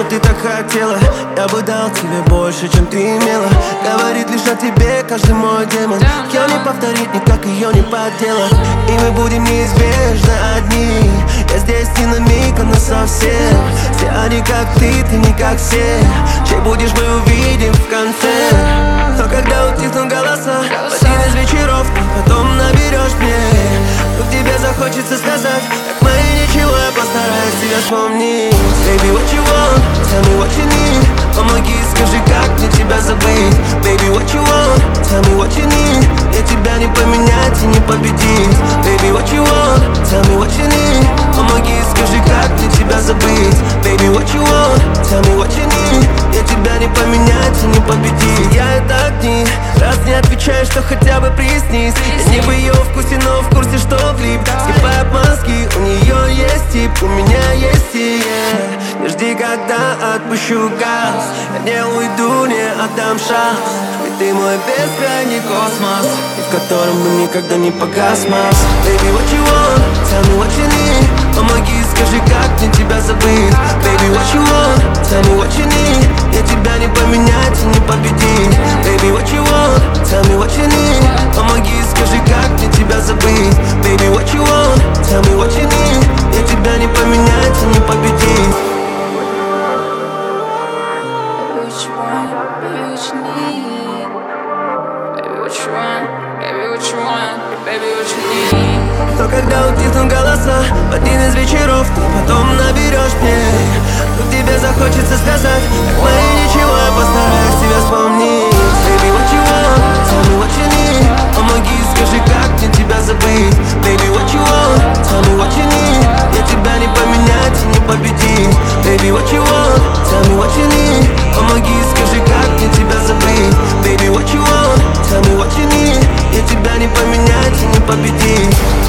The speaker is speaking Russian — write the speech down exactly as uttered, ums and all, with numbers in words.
ты так хотела, я бы дал тебе больше, чем ты имела. Говорит лишь о тебе каждый мой демон. Ее не повторить, никак ее не подделать. И мы будем неизбежно одни. Я здесь не на миг, а на совсем. Все они как ты, ты не как все. Чей будешь, мы увидим в конце. Но когда утихнут голоса в один из вечеров, ты потом наберешь мне. Вдруг тебе захочется сказать, как мы ничего, я постараюсь тебя вспомнить. Baby, what you want? Tell me what you need. Помоги, скажи, как мне тебя забыть. Baby, what you want? Tell me what you need. Мне тебя не поменять и не победить. Baby, what you want? Tell me what you need. Помоги, скажи, как мне тебя забыть. Baby, what you want? Tell me what you need. Мне тебя не поменять и не победить. Я это огни, раз не отвечаешь, что хотя бы приснись. Я не в ее вкусе, но в курсе, что влип. Скипай обмански, у нее есть тип, у меня есть и я. Не жди, когда отпущу газ. Я не уйду, не отдам шанс. Ведь ты мой бескрайний космос, и в котором бы никогда не погас Марс. Baby, what you want? Tell me what you need. Помоги, скажи, как мне тебя забыть. Baby, what you want? Tell me what you need. Мне тебя не поменять и не победить. Baby, what you want? Tell me what you need. Помоги, скажи, как мне тебя забыть. Baby, what you want? Tell me what you need. Мне тебя не поменять и не победить. What you want, baby, what you need. Baby, what you want, baby, what you want, baby, what you need. Но когда утихнут голоса в один из вечеров, ты потом наберешь мне. Вдруг тебе захочется сказать, как мы ничего, я постараюсь тебя вспомнить. Baby, what you want? Tell me what you need. Помоги, скажи, как мне тебя забыть. Baby, what you want? Tell me what you need. Мне тебя не поменять и не победить. Baby, what you want? Tell me what you need. Помоги, скажи, как мне тебя забыть. Baby, what you want? Tell me what you need. Мне тебя не поменять и не победить.